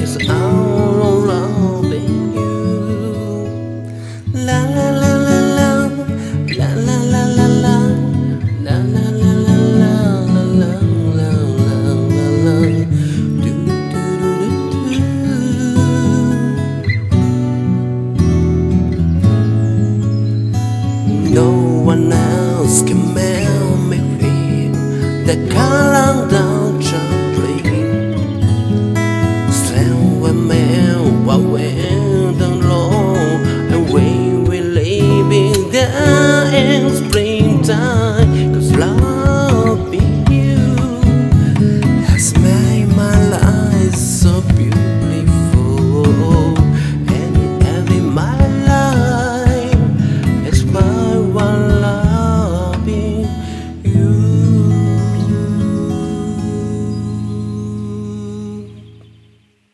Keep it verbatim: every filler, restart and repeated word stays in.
is all around you. La la la la la, la la la la la, la la la la la, la la la la la. Do do do do do. No one else can make me feel the color down your dream. Stand with me while we're down low, and we will live in the spring.